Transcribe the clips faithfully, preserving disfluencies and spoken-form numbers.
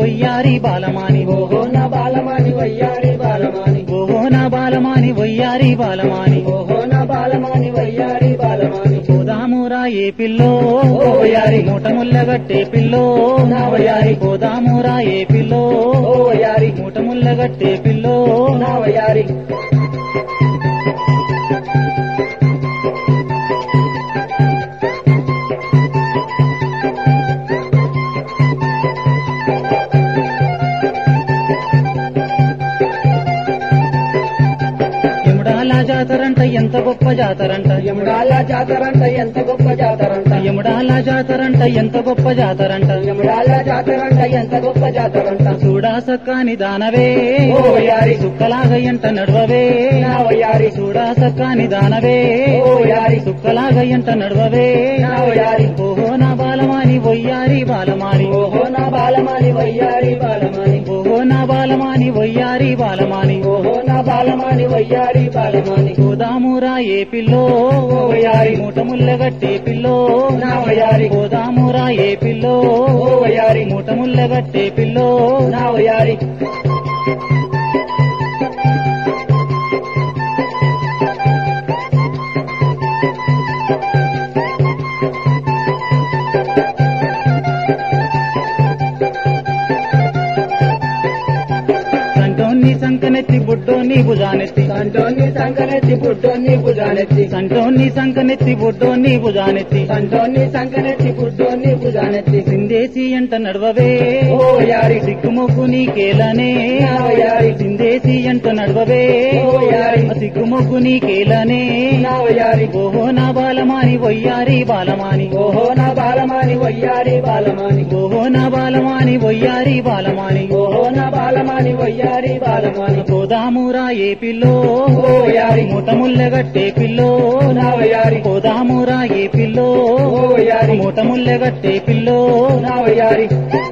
వయ్యారి బాలమాని ఓహో నా బాలమాని వయ్యారి బాలమాని ఓహో నా బాలమాని వయ్యారి బాలమాని ఓహో నా బాలమాని వయ్యారి బాలమాని పోదామురా ఏ పిల్లో ఓ వయ్యారి మూట ముల్లగట్టే పిల్లో నా వయ్యారి పోదామురా ఏ పిల్లో ఓ వయ్యారి మూట ముల్లగట్టే పిల్లో నా వయ్యారి యముడాల జాతరంట ఎంత గొప్ప జాతరంట యముడాల జాతరంట ఎంత గొప్ప జాతరంట యముడాల జాతరంట ఎంత గొప్ప జాతరంట యముడాల జాతరంట ఎంత గొప్ప జాతరంట చూడా సక్కాని దానవే ఓ వయ్యారి సుక్కలాగయ్యంట నడవవే నా వయ్యారి చూడా సక్కాని దానవే ఓ వయ్యారి సుక్కలాగయ్యంట నడవవే నా వయ్యారి ఓహో నా బాలమాని వయ్యారి బాలమాని ఓహో నా బాలమాని వయ్యారి బాలమాని ఓహో నా బాలమాని వయ్యారి బాలమాని ఓహో నా బాలమాని వయ్యారి బాలమాని పోదామురా ఏ పిల్లో ఓ వయ్యారి మూట ముల్లగట్టే పిల్లో నా వయ్యారి పోదామురా ఏ పిల్లో ఓ వయ్యారి మూట ముల్లగట్టే పిల్లో నా వయ్యారి సంటోన్ని సంకనెత్తి బుడ్డోని భుజానెత్తి సంటోని సంకనెత్తి పుట్టోని భుజానెత్తి సంటోన్ని సంకనెత్తి బుడ్డోని భుజానెత్తి సంటోని సంకనెత్తి పుట్టోని భుజానెత్తి సిందేసి అంట నడవవే ఓ వయ్యారి సిగ్గుమొగ్గు నీకేలనే నా వయ్యారి సిందేసి అంట నడవవే ఓ వయ్యారి సిగ్గుమొగ్గు నీకేలనే నా వయ్యారి ఓహో నా బాలమాని వయ్యారి బాలమాని ఓహో నా బాలమాని వయ్యారి బాలమాని ఓహో నా బాలమాని వయ్యారి బాలమాని ఓహో నా బాలమాని వయ్యారి బాలమాని పోదామురా ఏ పిల్లో ఓ వయ్యారి మూట ముల్లగట్టే పిల్లో నా వయ్యారి పోదామురా ఏ పిల్లో ఓ వయ్యారి మూట ముల్లగట్టే పిల్లో నా వయ్యారి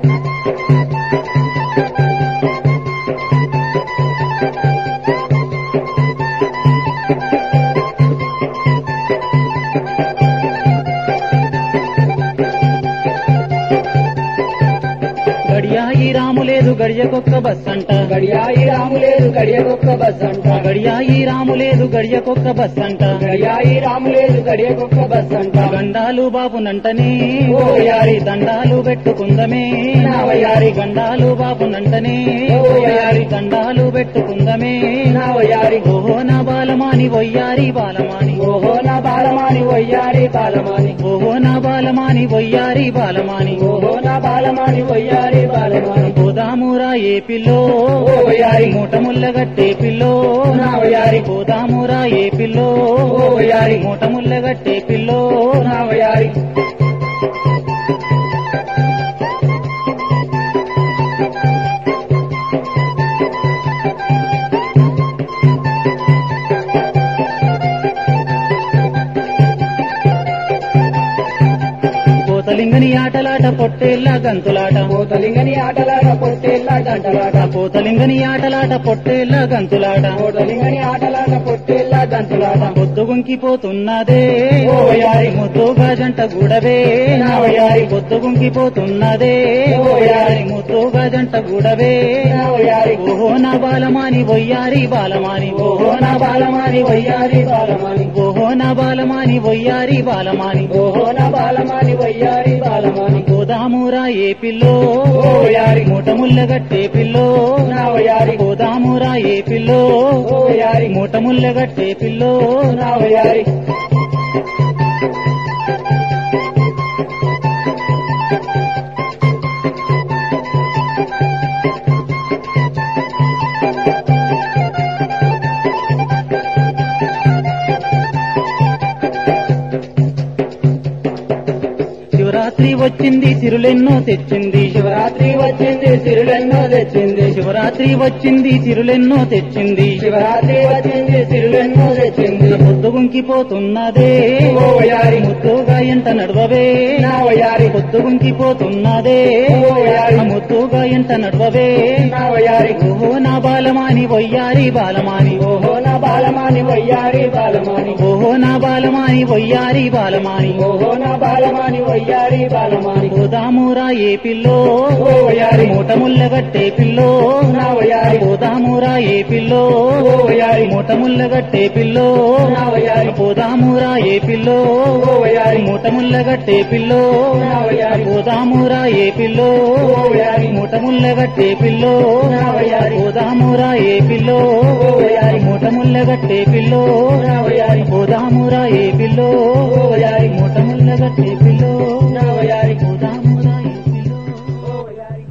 గడియాయి రాము లేదు గడియకొక్క బస్ అంట గడియాయి రాము లేదు గడియకొక్క బస్ అంట గడియాయి రాము లేదు గడియకొక్క బస్ అంట గడియాయి రాము లేదు గడియకొక్క బస్ అంట గండాలు బాబునంటనే ఓ వయ్యారి దండాలు పెట్టుకుందమే నా వయ్యారి గండాలు బాబునంటనే ఓ వయ్యారి దండాలు పెట్టుకుందమే నా వయ్యారి ఓహో నా బాలమాని వయ్యారి బాలమాని ఓహో నా బాలమాని వయ్యారి బాలమాని ఓహో నా బాలమాని వయ్యారి బాలమాని ఓహో నా బాలమాని వయ్యారి బాలమాని పోదామురా ఏ పిల్లో ఓ వయ్యారి మూట ముల్లగట్టే పిల్లో నా వయ్యారి పోదామురా ఏ పిల్లో ఓ వయ్యారి మూట ముల్లగట్టే పిల్లో నా వయ్యారి పోతలింగని ఆటలాట పొట్టేళ్ళ గంతులాట పోతలింగని ఆటలాట పొట్టేళ్ళ గంటలాట పోతలింగని ఆటలాట పొట్టేళ్ళ గంతులాట పోతలింగని ఆటలాట పొట్టేళ్ళ గంటలాట పొద్దుగుంకిపోతున్నదే ఓ వయ్యారి ముద్దుగా జంట గూడవే నా వయ్యారి పొద్దుగుంకిపోతున్నదే ఓ వయ్యారి ముద్దుగా జంట గూడవే నా వయ్యారి ఓహో నా బాలమాని వయ్యారి బాలమాని ఓహో నా బాలమాని వయ్యారి బాలమాని ఓహో నా బాలమాని వయ్యారి బాలమాని ఓహో నా బాలమాని వయ్యారి బాలమాని పోదామురా ఏ పిల్లో ఓ వయ్యారి మూట ముల్లగట్టే పిల్లో నా వయ్యారి పోదామురా ఏ పిల్లో ఓ వయ్యారి మూట ముల్లగట్టే పిల్లో నా వయ్యారి శివరాత్రి వచ్చింది సిరులెన్నో తెచ్చింది శివరాత్రి వచ్చింది సిరులెన్నో తెచ్చింది శివరాత్రి వచ్చింది సిరులెన్నో తెచ్చింది శివరాత్రి వచ్చింది సిరులెన్నో తెచ్చింది పొద్దుగుంకిపోతున్నదే ఓ వయ్యారి ముద్దుగా ఎంట నడవవే నా వయ్యారి పొద్దుగుంకిపోతున్నదే ఓ వయ్యారి ముద్దుగా ఎంట నడవవే నా వయ్యారి ఓహో నా బాలమాని వయ్యారి బాలమాని ఓహో నా బాలమాని వయ్యారి బాలమాని ఓహో ఓహో నా బాలమాని వయ్యారి బాలమాని ఓహో నా బాలమాని వయ్యారి బాలమాని పోదామురా ఏ పిల్లో ఓ వయ్యారి మూట ముల్లగట్టే పిల్లో నా వయ్యారి పోదామురా ఏ పిల్లో ఓ వయ్యారి మూట ముల్లగట్టే పిల్లో నా వయ్యారి పోదామురా ఏ పిల్లో ఓ వయ్యారి మూట ముల్లగట్టే పిల్లో నా వయ్యారి పోదామురా ఏ పిల్లో ఓ వయ్యారి మూట ముల్లగట్టే పిల్లో నా వయ్యారి పోదామురా ఏ పిల్లో ఓ వయ్యారి మూట ముల్లగట్టే పిల్లో నా వయ్యారి పోదామురా ఏ పిల్లో ఓ వయ్యారి మూట ముల్లగట్టే పిల్లో